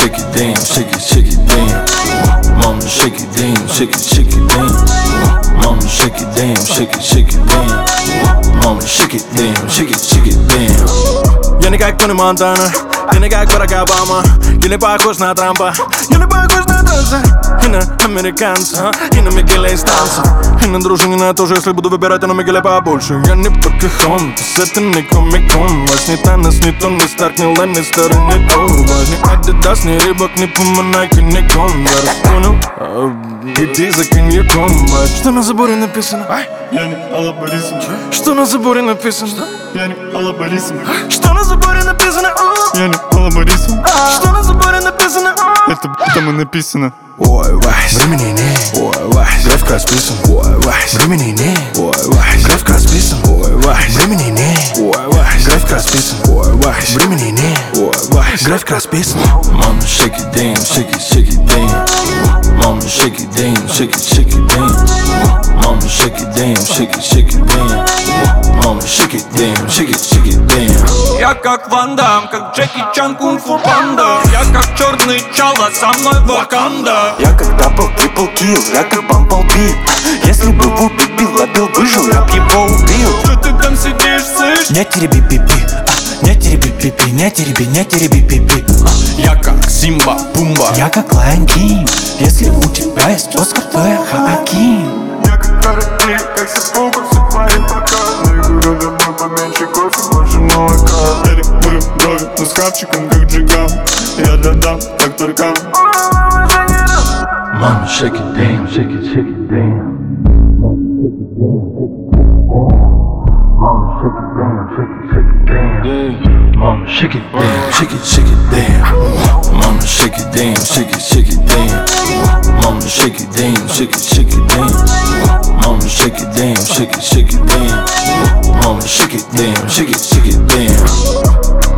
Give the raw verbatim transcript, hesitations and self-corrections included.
shake it, damn, shake it, shake it, damn. Mama, shake it, damn, shake it, shake it, damn. Mama, shake it, damn, shake it, shake it, damn. Mama, shake it, damn, shake it, shake it, damn. Я не как Тони Монтана, ты не как Барак Обама. Я не похож на Трампа, я не похож на танца. И на американца, и на Мигеля Инстанса. И на дружинина тоже, если буду выбирать, а на Мигеля побольше. Я не Покахонтас, это не Комик-кон. Вас не Танос, не Тони Старк, не Ланнистер, не Тор. Вас не Адидас, не Рибок, не Пума, Найк, не Конверс. Понял? Иди за коньяком. Что на заборе написано? Я не Алла Борисовна. Что на заборе написано? Я не Алла Борисовна. Что на заборе написано? Я не Алла Борисовна. Что на заборе написано? Это там и написано. Ой, Вась, времени нет. Ой, Вась, график расписан. Ой, Вась, времени нет. Ой, Вась, график расписан. Ой, Вась, времени нет. Ой, Вась, график расписан. Ой, Вась, времени нет. Ой, Вась, график расписан. Mama, shake it, damn, shake it, shake it, damn. Mama, shake it, damn, shake it, shake it, damn. Mama, shake it, damn, shake it, shake it, damn. Mama, shake it, damn, shake it, shake it, damn. Я как Ван Дам, как Джеки Чан, Кунг-фу Панда. Я как черный чала, со мной Ваканда. Я как дабл, трипл килл, я как Бамблби. Если бы в Убит Билл отбил, выжил, я б его убил. Чё ты там сидишь, слышь? Не тереби пипи, а, не тереби пипи, не тереби, не тереби пипи. Я как Симба, Пумба. Я как Лайон Кинг, если у тебя есть Оскар, то я Хоакин. Я как Каратин, как Сапога, все твои показы. Я говорю, домой поменьше кофе, больше молока. Я рекурю брови, но с хавчиком, как Джиган. Я додам, как Туркан. Mama, shake it, damn, shake it, shake it, damn. Mama, shake it, damn, shake it, shake it, damn. Mama, shake it, damn, shake it, shake it, damn. Mama, shake it, damn, shake it, shake it, damn. Mama, shake it, damn, shake it, shake it, damn. Mama, shake it, damn, shake it, shake it, damn. Mama, shake it, damn, shake it, shake it, damn.